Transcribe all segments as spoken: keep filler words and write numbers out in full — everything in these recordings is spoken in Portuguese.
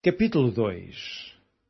Capítulo dois.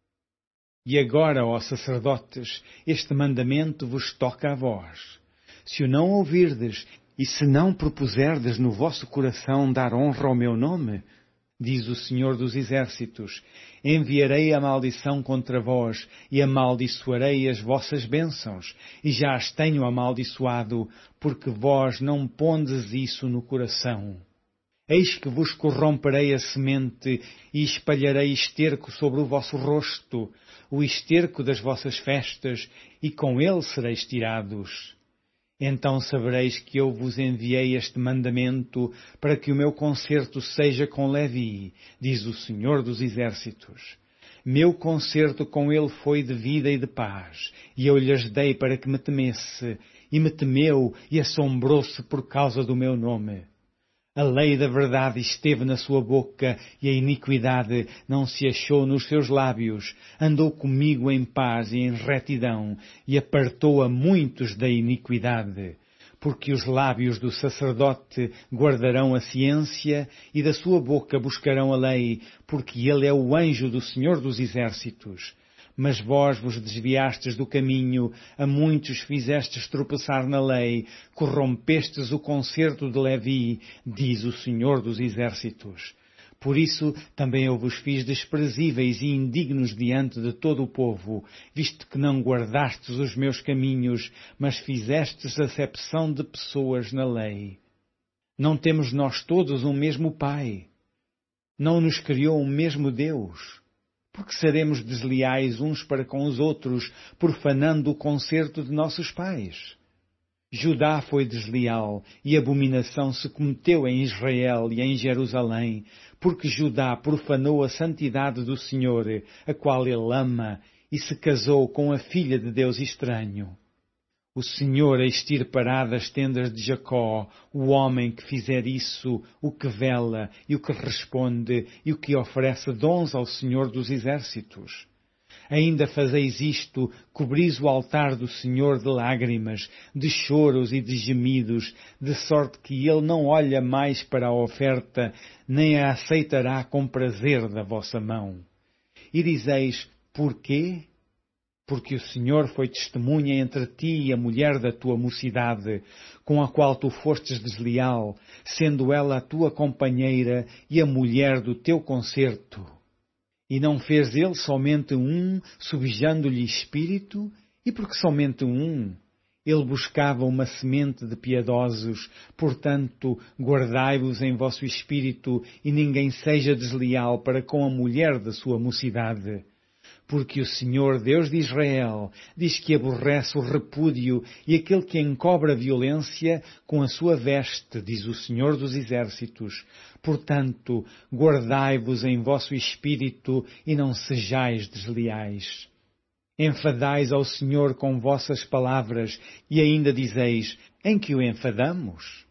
E agora, ó sacerdotes, este mandamento vos toca a vós. Se o não ouvirdes, e se não propuserdes no vosso coração dar honra ao meu nome, diz o Senhor dos Exércitos, enviarei a maldição contra vós, e amaldiçoarei as vossas bênçãos, e já as tenho amaldiçoado, porque vós não pondes isso no coração. Eis que vos corromperei a semente e espalharei esterco sobre o vosso rosto, o esterco das vossas festas, e com ele sereis tirados. Então sabereis que eu vos enviei este mandamento para que o meu concerto seja com Levi, diz o Senhor dos Exércitos. Meu concerto com ele foi de vida e de paz, e eu lhes dei para que me temesse, e me temeu e assombrou-se por causa do meu nome. A lei da verdade esteve na sua boca, e a iniquidade não se achou nos seus lábios. Andou comigo em paz e em retidão, e apartou a muitos da iniquidade. Porque os lábios do sacerdote guardarão a ciência, e da sua boca buscarão a lei, porque ele é o anjo do Senhor dos Exércitos. Mas vós vos desviastes do caminho, a muitos fizestes tropeçar na lei, corrompestes o concerto de Levi, diz o Senhor dos Exércitos. Por isso também eu vos fiz desprezíveis e indignos diante de todo o povo, visto que não guardastes os meus caminhos, mas fizestes acepção de pessoas na lei. Não temos nós todos um mesmo Pai? Não nos criou um mesmo Deus? Porque seremos desleais uns para com os outros, profanando o concerto de nossos pais? Judá foi desleal, e abominação se cometeu em Israel e em Jerusalém, porque Judá profanou a santidade do Senhor, a qual ele ama, e se casou com a filha de Deus estranho. O Senhor extirpará das tendas de Jacó o homem que fizer isso, o que vela e o que responde e o que oferece dons ao Senhor dos Exércitos. Ainda fazeis isto, cobris o altar do Senhor de lágrimas, de choros e de gemidos, de sorte que ele não olha mais para a oferta, nem a aceitará com prazer da vossa mão. E dizeis, porquê? Porque o Senhor foi testemunha entre ti e a mulher da tua mocidade, com a qual tu fostes desleal, sendo ela a tua companheira e a mulher do teu concerto. E não fez ele somente um, subjando-lhe espírito? E porque somente um? Ele buscava uma semente de piedosos, portanto, guardai-vos em vosso espírito, e ninguém seja desleal para com a mulher da sua mocidade. Porque o Senhor, Deus de Israel, diz que aborrece o repúdio e aquele que encobra a violência com a sua veste, diz o Senhor dos Exércitos. Portanto, guardai-vos em vosso espírito e não sejais desleais. Enfadais ao Senhor com vossas palavras e ainda dizeis, em que o enfadamos?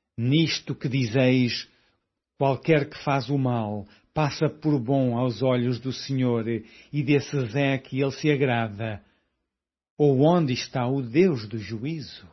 Nisto que dizeis, qualquer que faz o mal, passa por bom aos olhos do Senhor, e desses é que ele se agrada. Ou onde está o Deus do juízo?